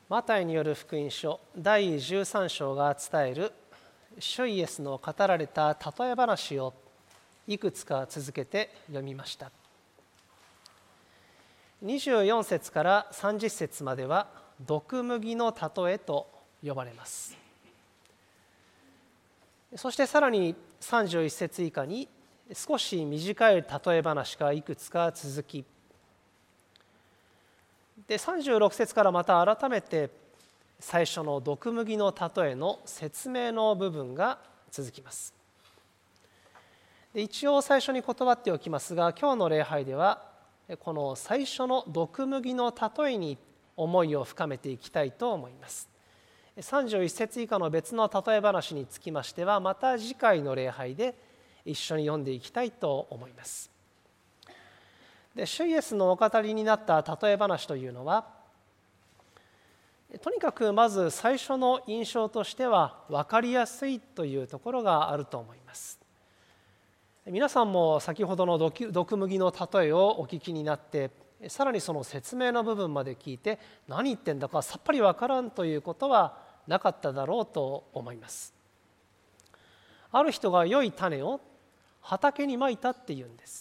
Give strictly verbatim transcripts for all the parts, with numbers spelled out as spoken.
マタイによる福音書だいじゅうさん章が伝える主イエスの語られた例え話をいくつか続けて読みました。にじゅうよん節からさんじゅっ節までは毒麦の例えと呼ばれます。そしてさらにさんじゅういち節以下に少し短い例え話がいくつか続き、でさんじゅうろく節からまた改めて最初の毒麦の例えの説明の部分が続きます。で一応最初に断っておきますが、今日の礼拝ではこの最初の毒麦の例えに思いを深めていきたいと思います。さんじゅういち節以下の別の例え話につきましては、また次回の礼拝で一緒に読んでいきたいと思います。で主イエスのお語りになった例え話というのは、とにかくまず最初の印象としては分かりやすいというところがあると思います。皆さんも先ほどの毒麦の例えをお聞きになって、さらにその説明の部分まで聞いて何言ってんだかさっぱり分からんということはなかっただろうと思います。ある人が良い種を畑にまいたっていうんです。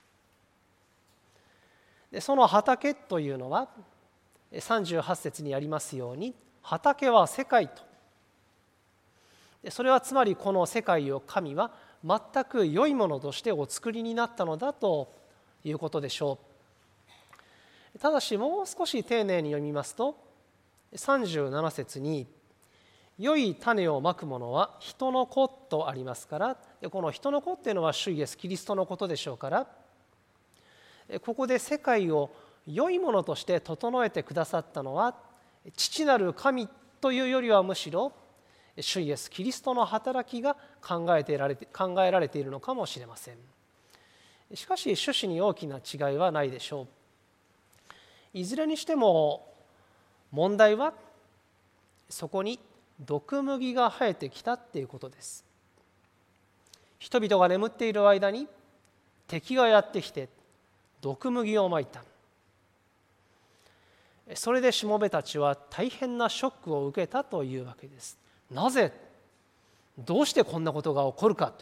でその畑というのはさんじゅうはち節にありますように、畑は世界と。それはつまりこの世界を神は全く良いものとしてお作りになったのだということでしょう。ただしもう少し丁寧に読みますと、さんじゅうなな節に良い種をまくものは人の子とありますから、この人の子っていうのは主イエスキリストのことでしょうから、ここで世界を良いものとして整えてくださったのは父なる神というよりは、むしろ主イエスキリストの働きが考えてられて考えられているのかもしれません。しかし趣旨に大きな違いはないでしょう。いずれにしても問題はそこに毒麦が生えてきたっていうことです。人々が眠っている間に敵がやってきて毒麦をまいた。それでしもべたちは大変なショックを受けたというわけです。なぜ、どうしてこんなことが起こるかと。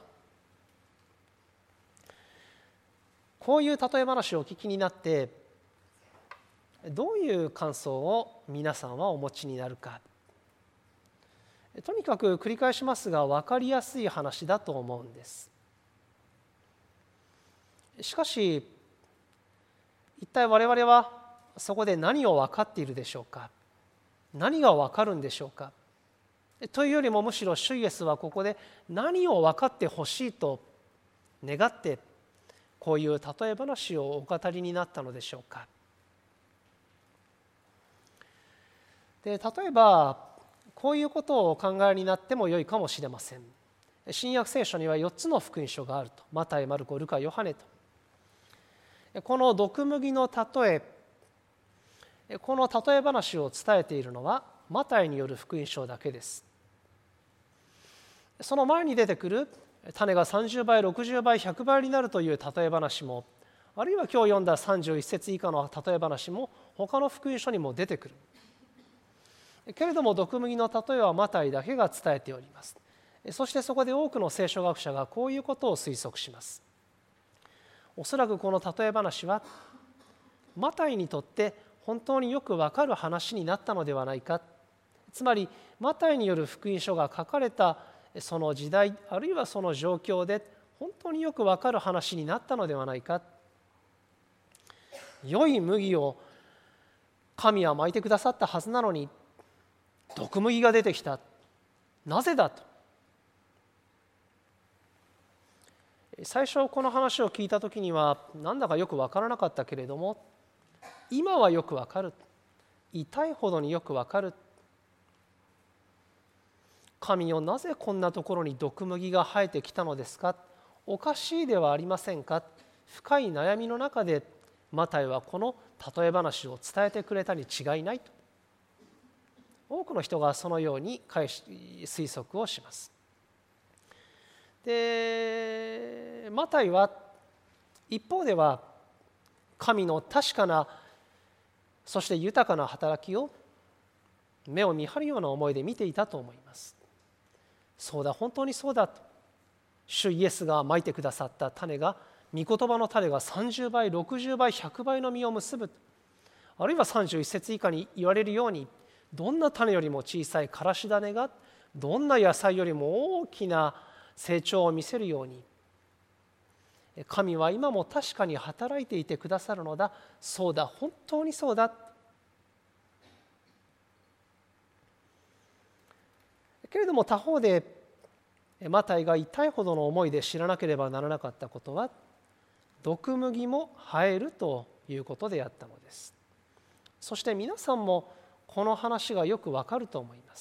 こういう例え話をお聞きになって、どういう感想を皆さんはお持ちになるか。とにかく繰り返しますが、分かりやすい話だと思うんです。しかし、一体我々はそこで何を分かっているでしょうか。何が分かるんでしょうか。というよりも、むしろ主イエスはここで何を分かってほしいと願ってこういう例え話をお語りになったのでしょうか。で例えばこういうことをお考えになっても良いかもしれません。新約聖書にはよっつの福音書があると。マタイ、マルコ、ルカ、ヨハネと。この毒麦の例え、この例え話を伝えているのはマタイによる福音書だけです。その前に出てくる種がさんじゅうばい、ろくじゅうばい、ひゃくばいになるという例え話も、あるいは今日読んださんじゅういち節以下の例え話も他の福音書にも出てくる。けれども毒麦の例えはマタイだけが伝えております。そしてそこで多くの聖書学者がこういうことを推測します。おそらくこの例え話はマタイにとって本当によくわかる話になったのではないか。つまりマタイによる福音書が書かれたその時代、あるいはその状況で本当によくわかる話になったのではないか。良い麦を神はまいてくださったはずなのに毒麦が出てきた。なぜだと。最初この話を聞いたときにはなんだかよくわからなかったけれども、今はよくわかる。痛いほどによくわかる。神よ、なぜこんなところに毒麦が生えてきたのですか。おかしいではありませんか。深い悩みの中でマタイはこの例え話を伝えてくれたに違いないと。多くの人がそのように推測をします。で、マタイは一方では神の確かなそして豊かな働きを目を見張るような思いで見ていたと思います。そうだ、本当にそうだと、主イエスがまいてくださった種が、御言葉の種がさんじゅうばい、ろくじゅうばい、ひゃくばいの実を結ぶ、あるいはさんじゅういっ節以下に言われるように、どんな種よりも小さいからし種がどんな野菜よりも大きな成長を見せるように、神は今も確かに働いていてくださるのだ、そうだ、本当にそうだ。けれども他方でマタイが痛いほどの思いで知らなければならなかったことは、毒麦も生えるということであったのです。そして皆さんもこの話がよくわかると思います。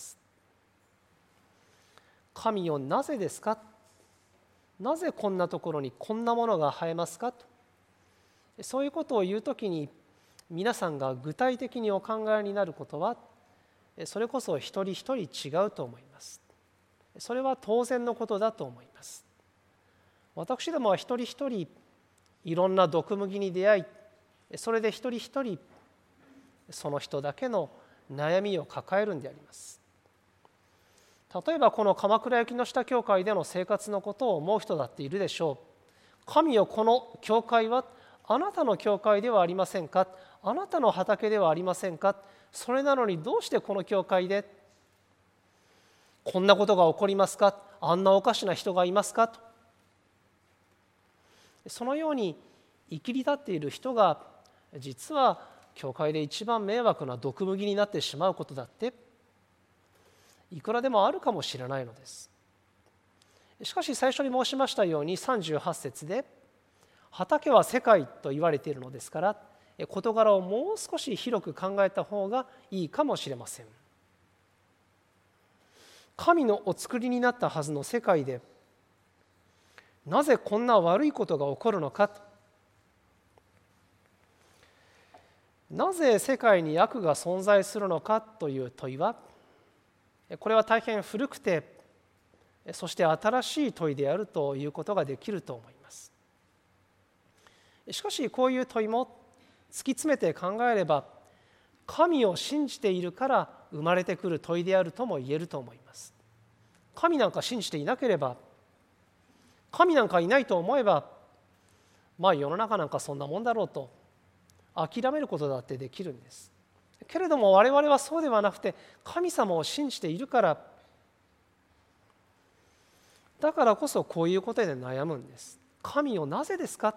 神よ、なぜですか、なぜこんなところにこんなものが生えますかと、そういうことを言うときに皆さんが具体的にお考えになることは、それこそ一人一人違うと思います。それは当然のことだと思います。私どもは一人一人いろんな毒麦に出会い、それで一人一人その人だけの悩みを抱えるんであります。例えばこの鎌倉雪の下教会での生活のことを思う人だっているでしょう。神よ、この教会はあなたの教会ではありませんか、あなたの畑ではありませんか、それなのにどうしてこの教会でこんなことが起こりますか、あんなおかしな人がいますかと、そのように生きり立っている人が実は教会で一番迷惑な毒麦になってしまうことだっていくらでもあるかもしれないのです。しかし最初に申しましたようにさんじゅうはち節で畑は世界と言われているのですから、事柄をもう少し広く考えた方がいいかもしれません。神のお作りになったはずの世界でなぜこんな悪いことが起こるのか、なぜ世界に悪が存在するのかという問いは、これは大変古くてそして新しい問いであるということができると思います。しかしこういう問いも突き詰めて考えれば、神を信じているから生まれてくる問いであるとも言えると思います。神なんか信じていなければ、神なんかいないと思えば、まあ世の中なんかそんなもんだろうと諦めることだってできるんです。けれども我々はそうではなくて、神様を信じているから、だからこそこういうことで悩むんです。神よ、なぜですか、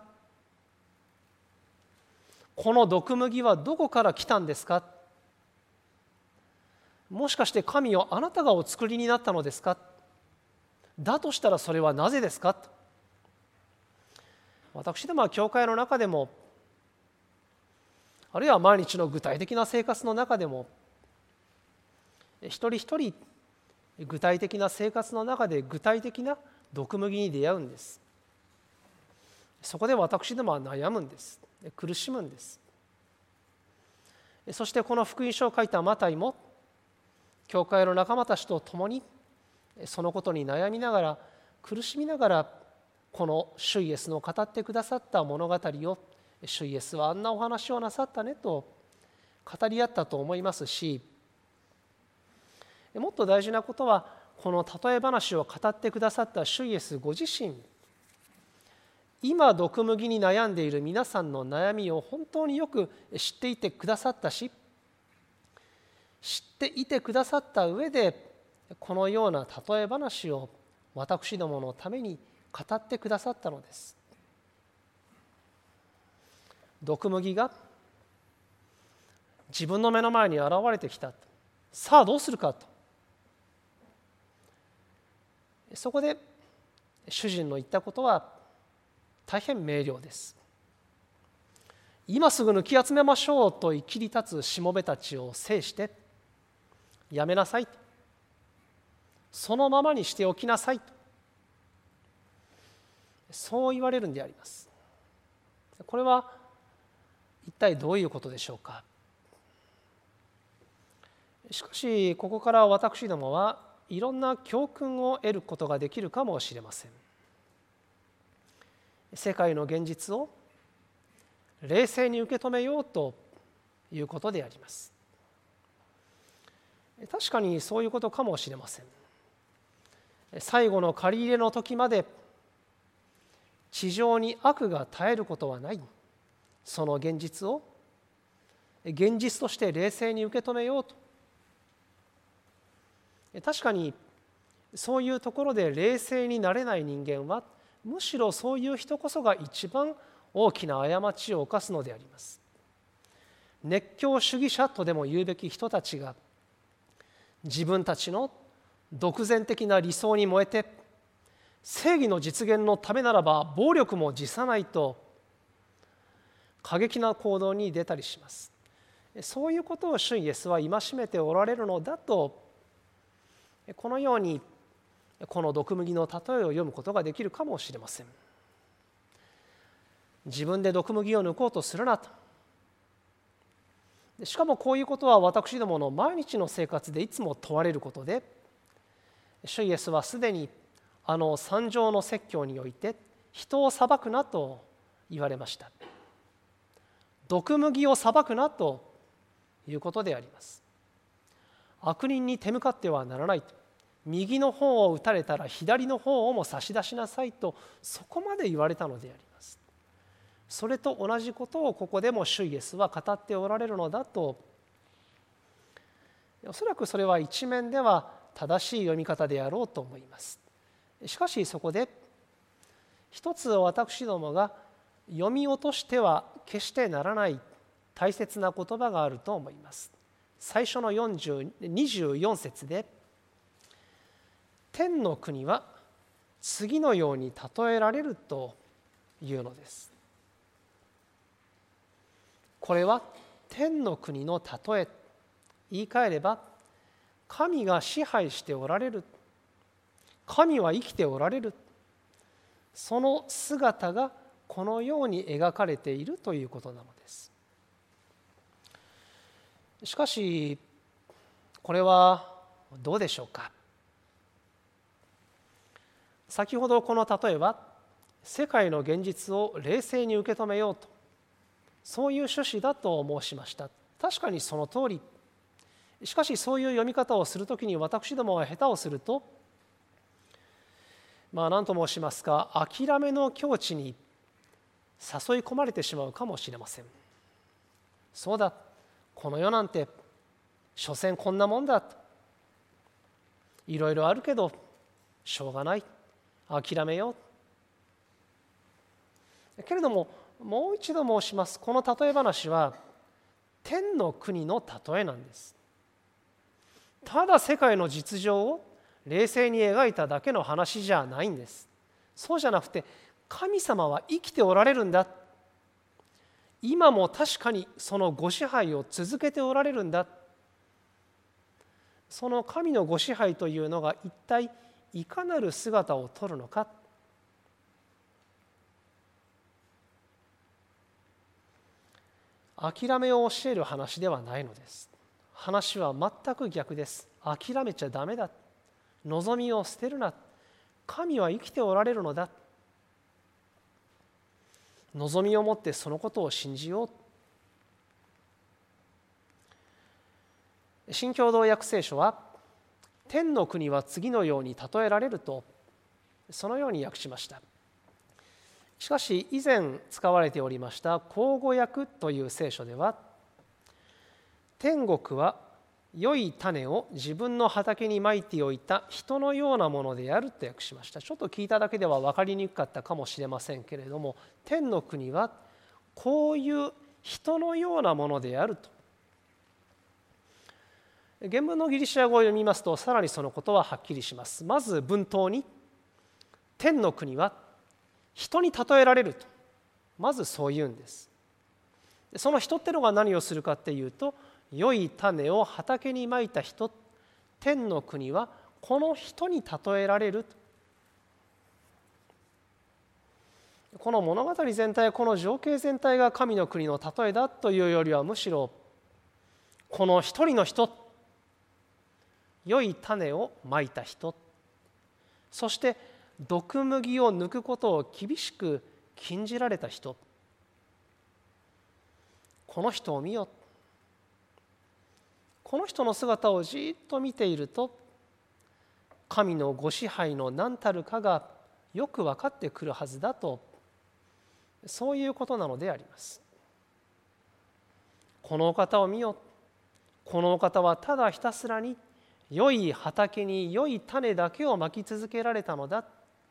この毒麦はどこから来たんですか、もしかして神よ、あなたがお作りになったのですか、だとしたらそれはなぜですか。私どもは教会の中でも、あるいは毎日の具体的な生活の中でも、一人一人具体的な生活の中で具体的な毒麦に出会うんです。そこで私どもは悩むんです。苦しむんです。そしてこの福音書を書いたマタイも、教会の仲間たちと共にそのことに悩みながら苦しみながら、この主イエスの語ってくださった物語を、主イエスはあんなお話をなさったねと語り合ったと思いますし、もっと大事なことは、この例え話を語ってくださった主イエスご自身、今毒麦に悩んでいる皆さんの悩みを本当によく知っていてくださったし、知っていてくださった上で、このような例え話を私どものために語ってくださったのです。毒麦が自分の目の前に現れてきた。さあどうするかと。そこで主人の言ったことは大変明瞭です。今すぐ抜き集めましょうと生きり立つしもべたちを制してやめなさいと、そのままにしておきなさいと、そう言われるんであります。これは一体どういうことでしょうか。しかしここから私どもはいろんな教訓を得ることができるかもしれません。世界の現実を冷静に受け止めようということであります。 確かにそういうことかもしれません。最後の借り入れの時まで地上に悪が絶えることはない、その現実を現実として冷静に受け止めようと。確かにそういうところで冷静になれない人間は、むしろそういう人こそが一番大きな過ちを犯すのであります。熱狂主義者とでも言うべき人たちが、自分たちの独善的な理想に燃えて、正義の実現のためならば暴力も辞さないと過激な行動に出たりします。そういうことを主イエスは戒めておられるのだと、このようにこの毒麦の例えを読むことができるかもしれません。自分で毒麦を抜こうとするなと。しかもこういうことは私どもの毎日の生活でいつも問われることで、主イエスはすでにあの三条の説教において人を裁くなと言われました。毒麦を裁くなということであります。悪人に手向かってはならないと、右の方を打たれたら左の方をも差し出しなさいと、そこまで言われたのであります。それと同じことをここでも主イエスは語っておられるのだと、おそらくそれは一面では正しい読み方であろうと思います。しかしそこで一つ私どもが読み落としては決してならない大切な言葉があると思います。最初のよんじゅう、にじゅうよん節で、天の国は次のように例えられるというのです。これは天の国の例え、言い換えれば神が支配しておられる、神は生きておられる、その姿がこのように描かれているということなのです。しかしこれはどうでしょうか。先ほどこの例えは世界の現実を冷静に受け止めようと、そういう趣旨だと申しました。確かにその通り。しかしそういう読み方をするときに私どもは下手をすると、まあ何と申しますか、諦めの境地に誘い込まれてしまうかもしれません。そうだ、この世なんて所詮こんなもんだ、いろいろあるけどしょうがない、諦めよう。けれどももう一度申します。この例え話は天の国の例えなんです。ただ世界の実情を冷静に描いただけの話じゃないんです。そうじゃなくて、神様は生きておられるんだ、今も確かにそのご支配を続けておられるんだ、その神のご支配というのが一体いかなる姿をとるのか。諦めを教える話ではないのです。話は全く逆です。諦めちゃダメだ、望みを捨てるな、神は生きておられるのだ、望みを持ってそのことを信じよう。新共同訳聖書は天の国は次のように例えられるとそのように訳しました。しかし以前使われておりました口語訳という聖書では、天国は良い種を自分の畑にまいておいた人のようなものであると訳しました。ちょっと聞いただけでは分かりにくかったかもしれませんけれども、天の国はこういう人のようなものであると。原文のギリシャ語を読みますとさらにそのことははっきりします。まず文頭に天の国は人に例えられると、まずそう言うんです。その人ってのが何をするかっていうと、良い種を畑にまいた人、天の国はこの人に例えられると。この物語全体、この情景全体が神の国の例えだというよりは、むしろこの一人の人、良い種をまいた人、そして毒麦を抜くことを厳しく禁じられた人、この人を見よ、 この人の姿をじっと見ていると、神のご支配の何たるかがよく分かってくるはずだと、そういうことなのであります。このお方を見よ、このお方はただひたすらに良い畑に良い種だけをまき続けられたのだ。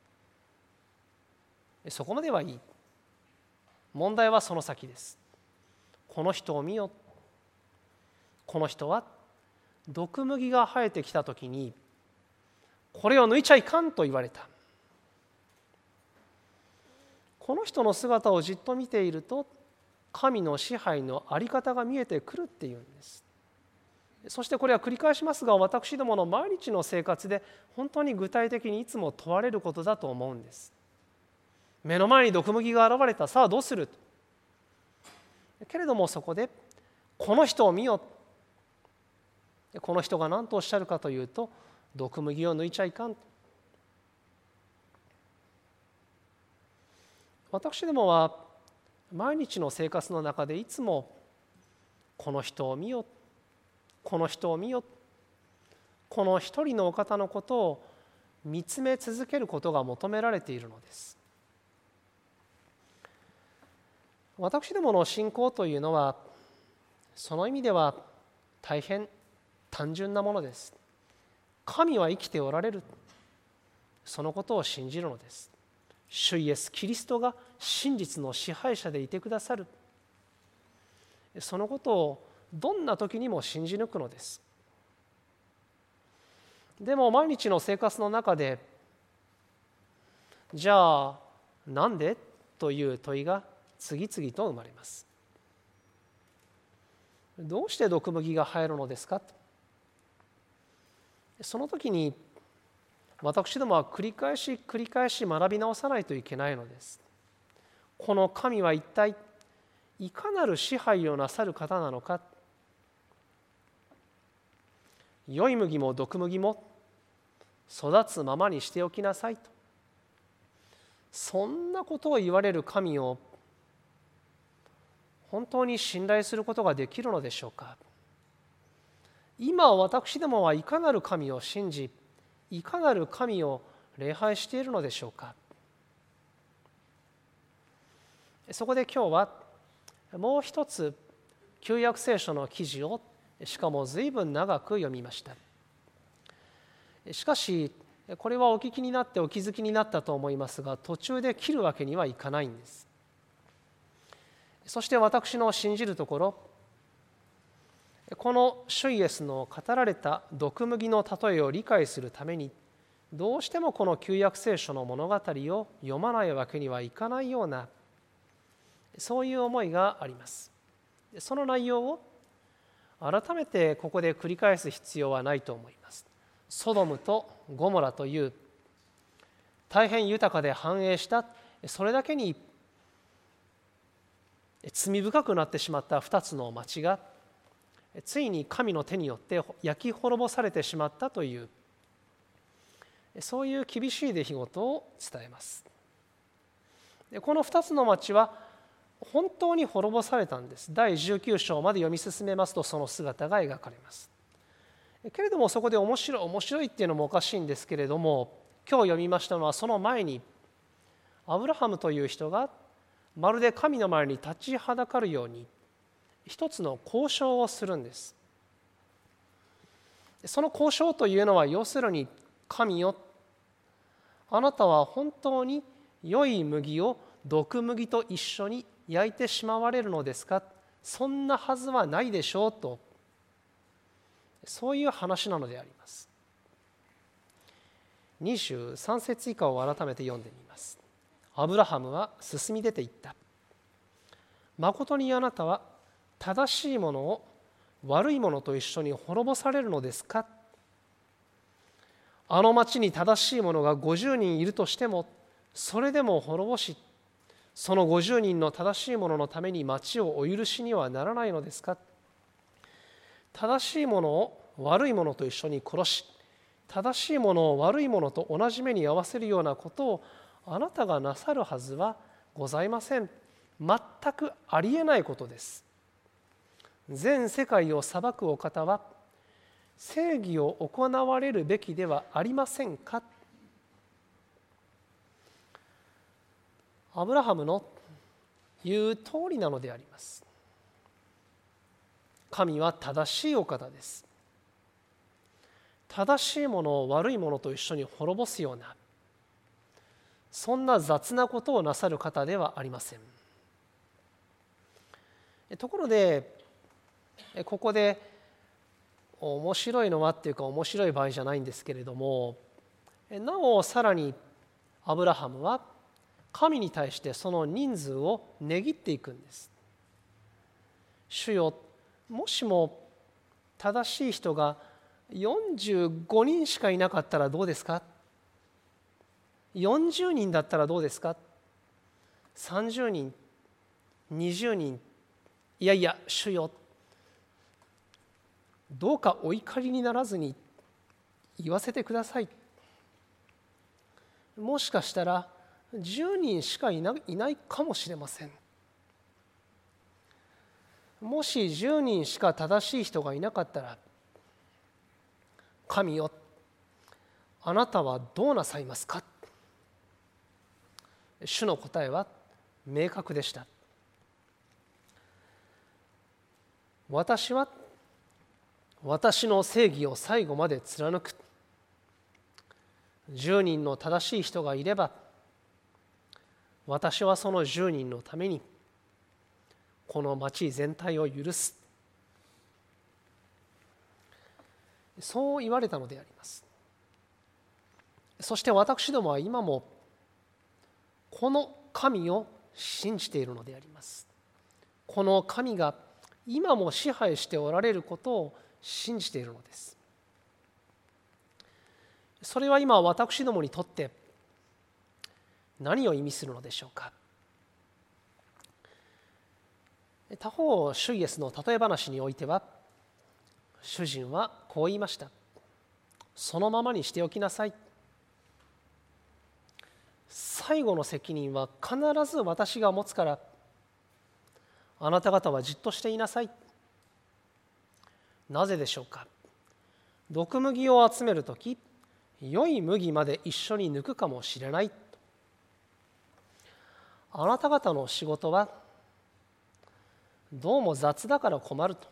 そこまではいい。問題はその先です。この人を見よ。この人は毒麦が生えてきたときに、これを抜いちゃいかんと言われた。この人の姿をじっと見ていると、神の支配の在り方が見えてくるっていうんです。そしてこれは繰り返しますが、私どもの毎日の生活で本当に具体的にいつも問われることだと思うんです。目の前に毒麦が現れた、さあどうする？けれどもそこで、この人を見よ。この人が何とおっしゃるかというと、毒麦を抜いちゃいかん。私どもは毎日の生活の中でいつもこの人を見よ、この人を見よ、この一人のお方のことを見つめ続けることが求められているのです。私どもの信仰というのはその意味では大変単純なものです。神は生きておられる、そのことを信じるのです。主イエスキリストが真実の支配者でいてくださる、そのことをどんな時にも信じ抜くのです。でも毎日の生活の中で、じゃあなんでという問いが次々と生まれます。どうして毒麦が生えるのですか？その時に私どもは繰り返し繰り返し学び直さないといけないのです。この神は一体いかなる支配をなさる方なのか。良い麦も毒麦も育つままにしておきなさいと、そんなことを言われる神を本当に信頼することができるのでしょうか。今私どもはいかなる神を信じ、いかなる神を礼拝しているのでしょうか。そこで今日はもう一つ旧約聖書の記事を、しかも随分長く読みました。しかしこれはお聞きになってお気づきになったと思いますが、途中で切るわけにはいかないんです。そして私の信じるところ、この主イエスの語られた毒麦の例えを理解するために、どうしてもこの旧約聖書の物語を読まないわけにはいかないような、そういう思いがあります。その内容を改めてここで繰り返す必要はないと思います。ソドムとゴモラという大変豊かで繁栄した、それだけに罪深くなってしまった二つの町がついに神の手によって焼き滅ぼされてしまったという、そういう厳しい出来事を伝えます。この二つの町は本当に滅ぼされたんです。だいじゅうきゅう章まで読み進めますとその姿が描かれます。けれどもそこで面白い面白いっていうのもおかしいんですけれども、今日読みましたのはその前にアブラハムという人がまるで神の前に立ちはだかるように一つの交渉をするんです。その交渉というのは要するに、神よ、あなたは本当に良い麦を毒麦と一緒に焼いてしまわれるのですか？そんなはずはないでしょうと、そういう話なのであります。にじゅうさん節以下を改めて読んでみます。アブラハムは進み出ていった。まことにあなたは正しいものを悪いものと一緒に滅ぼされるのですか？あの町に正しい者がごじゅうにんいるとしても、それでも滅ぼし、そのごじゅうにんの正しい者のために町をお許しにはならないのですか？正しいものを悪いものと一緒に殺し、正しいものを悪いものと同じ目に合わせるようなことをあなたがなさるはずはございません。全くありえないことです。全世界を裁くお方は正義を行われるべきではありませんか。アブラハムの言う通りなのであります。神は正しいお方です。正しいものを悪いものと一緒に滅ぼすような、そんな雑なことをなさる方ではありません。ところでここで面白いのはっていうか面白い場合じゃないんですけれども、なおさらにアブラハムは神に対してその人数を値切っていくんです。主よ、もしも正しい人がよんじゅうごにんしかいなかったらどうですか。よんじゅうにんだったらどうですか。さんじゅうにん、にじゅうにん、いやいや主よ、どうかお怒りにならずに言わせてください。もしかしたらじゅうにんしかいない、いないかもしれません。もしじゅうにんしか正しい人がいなかったら、神よ、あなたはどうなさいますか。主の答えは明確でした。私は私の正義を最後まで貫く。じゅうにんの正しい人がいれば、私はそのじゅうにんのためにこの町全体を許す。そう言われたのであります。そして私どもは今もこの神を信じているのであります。この神が今も支配しておられることを信じているのです。それは今私どもにとって何を意味するのでしょうか。他方、主イエスの例え話においては、主人はこう言いました。そのままにしておきなさい。最後の責任は必ず私が持つから、あなた方はじっとしていなさい。なぜでしょうか。毒麦を集めるとき、良い麦まで一緒に抜くかもしれない。あなた方の仕事はどうも雑だから困ると。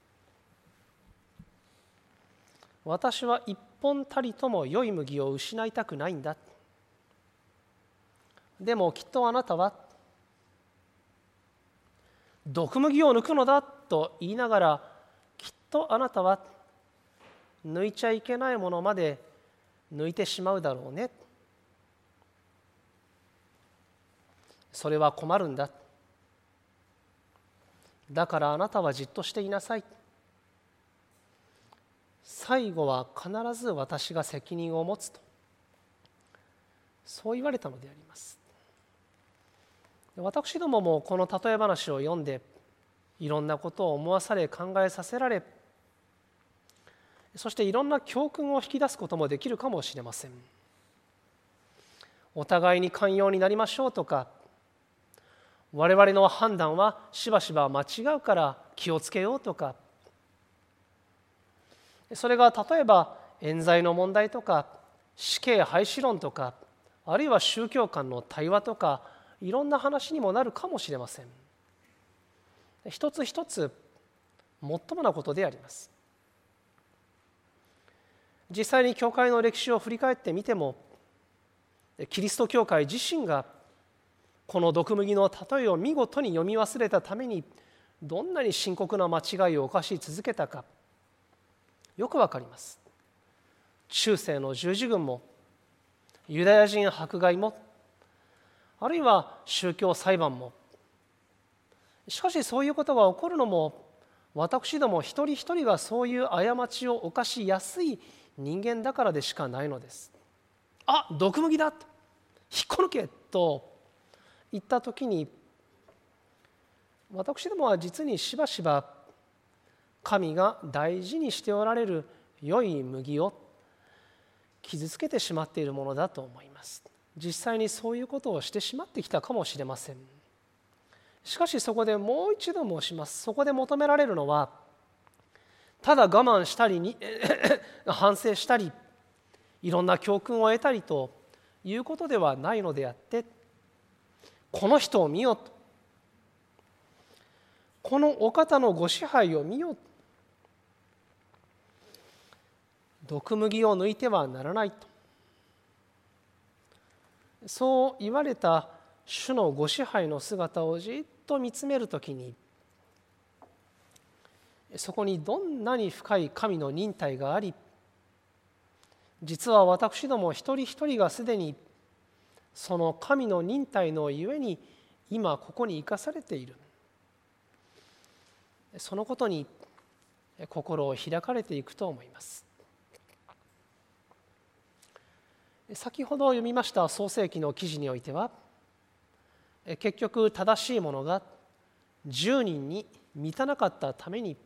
私は一本たりとも良い麦を失いたくないんだ。でもきっとあなたは毒麦を抜くのだと言いながら、きっとあなたは抜いちゃいけないものまで抜いてしまうだろうね。それは困るんだ。だからあなたはじっとしていなさい。最後は必ず私が責任を持つと、そう言われたのであります。私どももこの例え話を読んで、いろんなことを思わされ考えさせられ、そしていろんな教訓を引き出すこともできるかもしれません。お互いに寛容になりましょうとか、我々の判断はしばしば間違うから気をつけようとか、それが例えば冤罪の問題とか死刑廃止論とか、あるいは宗教間の対話とか、いろんな話にもなるかもしれません。一つ一つもっともなことであります。実際に教会の歴史を振り返ってみても、キリスト教会自身がこの毒麦の例えを見事に読み忘れたために、どんなに深刻な間違いを犯し続けたかよくわかります。中世の十字軍もユダヤ人迫害も、あるいは宗教裁判も、しかしそういうことが起こるのも、私ども一人一人がそういう過ちを犯しやすい人間だからでしかないのです。あ、毒麦だ、引っこ抜けと言ったときに、私どもは実にしばしば神が大事にしておられる良い麦を傷つけてしまっているものだと思います。実際にそういうことをしてしまってきたかもしれません。しかしそこでもう一度申します。そこで求められるのは、 ただ我慢したりに反省したりいろんな教訓を得たりということではないのであって、この人を見よと、このお方のご支配を見よ、毒麦を抜いてはならないと、そう言われた主のご支配の姿をじっと見つめるときに、そこにどんなに深い神の忍耐があり、実は私ども一人一人がすでにその神の忍耐のゆえに今ここに生かされている、そのことに心を開かれていくと思います。先ほど読みました創世記の記事においては、結局正しいものがじゅうにんに満たなかったために、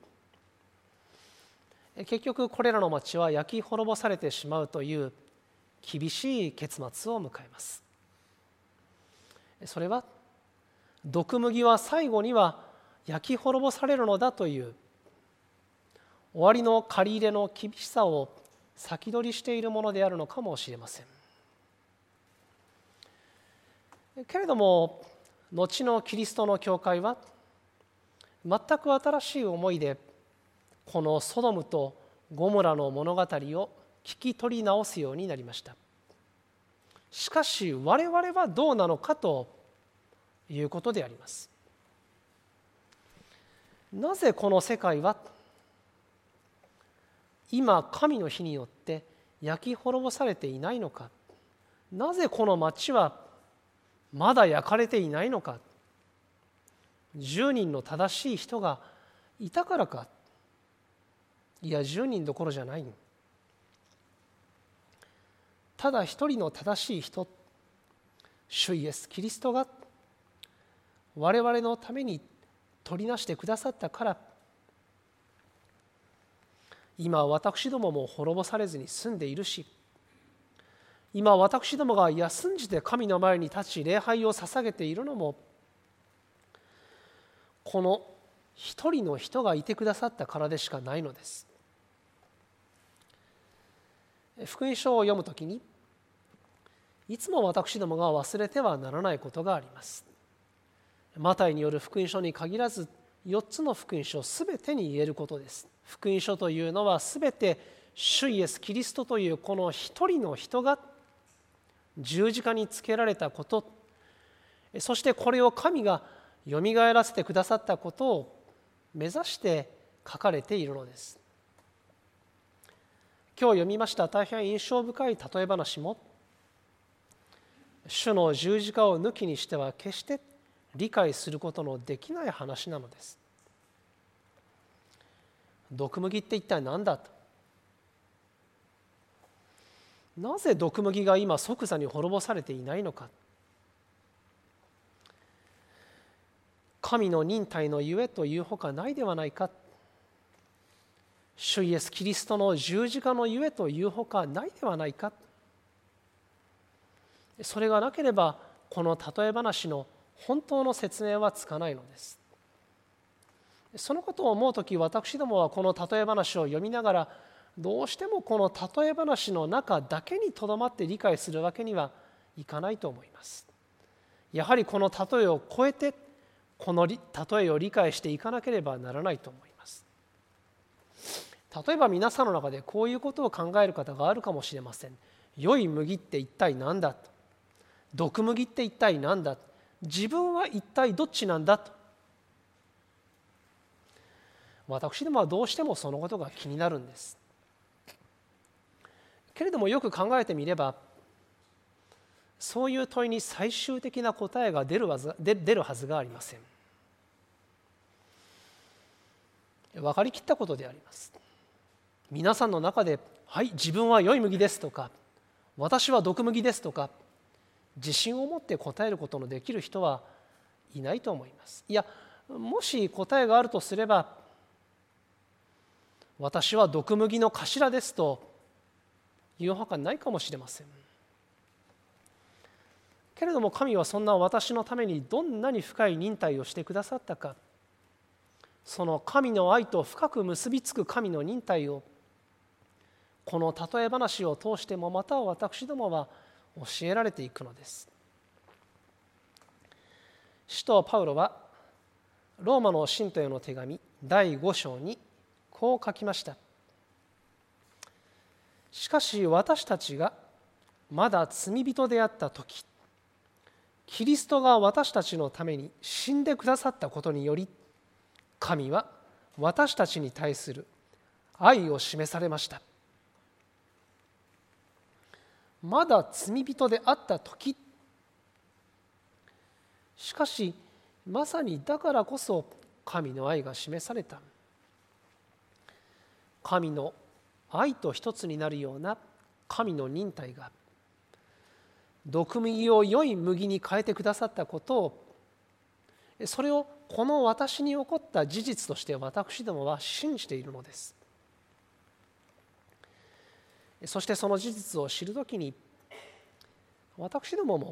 結局これらの町は焼き滅ぼされてしまうという厳しい結末を迎えます。それは毒麦は最後には焼き滅ぼされるのだという終わりの借り入れの厳しさを先取りしているものであるのかもしれません。けれども後のキリストの教会は全く新しい思いでこのソドムとゴモラの物語を聞き取り直すようになりました。しかし我々はどうなのかということであります。なぜこの世界は今神の火によって焼き滅ぼされていないのか、なぜこの町はまだ焼かれていないのか、じゅうにんの正しい人がいたからか、いやじゅうにんどころじゃない、ただ一人の正しい人、主イエスキリストが我々のために取りなしてくださったから、今私どもも滅ぼされずに済んでいるし、今私どもが休んじて神の前に立ち礼拝を捧げているのも、この一人の人がいてくださったからでしかないのです。福音書を読むときにいつも私どもが忘れてはならないことがあります。マタイによる福音書に限らずよっつの福音書すべてに言えることです。福音書というのはすべて主イエスキリストというこの一人の人が十字架につけられたこと、そしてこれを神がよみがえらせてくださったことを目指して書かれているのです。今日読みました大変印象深い例え話も、主の十字架を抜きにしては決して理解することのできない話なのです。毒麦って一体何だと、なぜ毒麦が今即座に滅ぼされていないのか、神の忍耐のゆえというほかないではないか、主イエスキリストの十字架のゆえというほかないではないか、それがなければこの例え話の本当の説明はつかないのです。そのことを思うとき、私どもはこの例え話を読みながらどうしてもこの例え話の中だけにとどまって理解するわけにはいかないと思います。やはりこの例えを超えてこの例えを理解していかなければならないと思います。例えば皆さんの中でこういうことを考える方があるかもしれません。良い麦って一体何だと、毒麦って一体何だ、自分は一体どっちなんだと、私どもはどうしてもそのことが気になるんです。けれどもよく考えてみれば、そういう問いに最終的な答えが出るはず、出るはずがありません。分かりきったことであります。皆さんの中で、はい、自分は良い麦ですとか、私は毒麦ですとか、自信を持って答えることのできる人はいないと思います。いや、もし答えがあるとすれば、私は毒麦の頭ですというほかないかもしれません。けれども神はそんな私のためにどんなに深い忍耐をしてくださったか、 その神の愛と深く結びつく神の忍耐をこの例え話を通してもまた私どもは教えられていくのです。使徒パウロはローマの信徒への手紙だいご章にこう書きました。しかし私たちがまだ罪人であったとき、キリストが私たちのために死んでくださったことにより、神は私たちに対する愛を示されました。まだ罪人であったとき、しかしまさにだからこそ神の愛が示された。神の愛と一つになるような神の忍耐が毒麦を良い麦に変えてくださったことを、それをこの私に起こった事実として私どもは信じているのです。そしてその事実を知るときに私どもも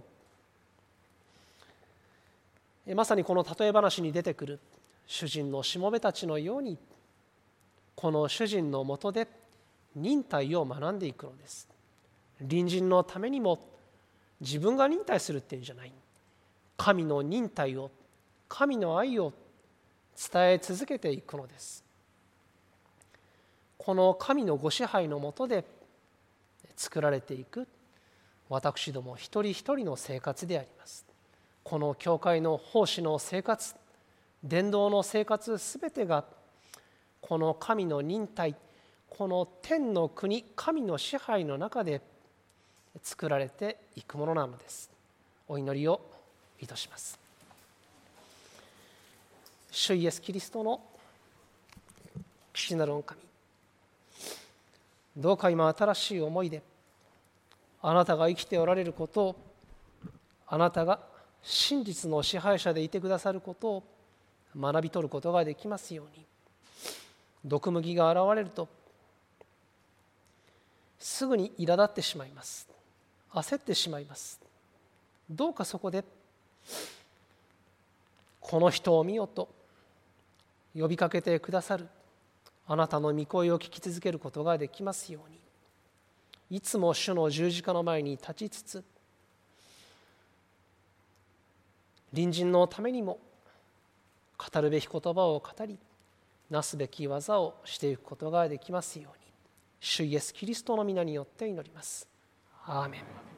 まさにこの例え話に出てくる主人のしもべたちのように、この主人のもとで忍耐を学んでいくのです。隣人のためにも自分が忍耐するっていうんじゃない、神の忍耐を、神の愛を伝え続けていくのです。この神のご支配のもとで作られていく私ども一人一人の生活であります。この教会の奉仕の生活、伝道の生活すべてがこの神の忍耐、この天の国、神の支配の中で作られていくものなのです。お祈りをいたします。主イエスキリストの父なる御神、どうか今新しい思いであなたが生きておられることを、あなたが真実の支配者でいてくださることを学び取ることができますように。毒麦が現れるとすぐに苛立ってしまいます。焦ってしまいます。どうかそこでこの人を見よと呼びかけてくださるあなたの御声を聞き続けることができますように。いつも主の十字架の前に立ちつつ、隣人のためにも語るべき言葉を語り、なすべき技をしていくことができますように。主イエスキリストの皆によって祈ります。アーメン。